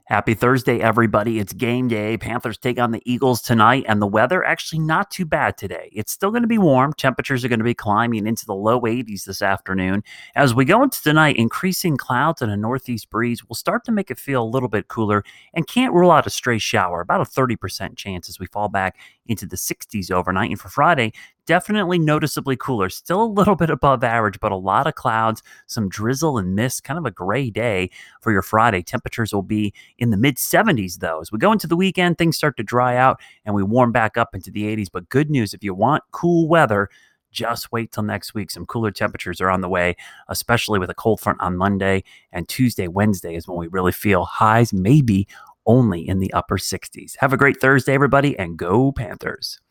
Happy Thursday, everybody. It's game day. Panthers take on the Eagles tonight, and the weather actually not too bad today. It's still going to be warm. Temperatures are going to be climbing into the low 80s this afternoon. As we go into tonight, increasing clouds and a northeast breeze will start to make it feel a little bit cooler and can't rule out a stray shower, about a 30% chance as we fall back into the 60s overnight. And for Friday, definitely noticeably cooler. Still a little bit above average, but a lot of clouds, some drizzle and mist, kind of a gray day for your Friday. Temperatures will be in the mid 70s, though. As we go into the weekend, things start to dry out and we warm back up into the 80s. But good news, if you want cool weather, just wait till next week. Some cooler temperatures are on the way, especially with a cold front on Monday, and Tuesday, Wednesday is when we really feel highs maybe only in the upper 60s. Have a great Thursday, everybody, and go Panthers.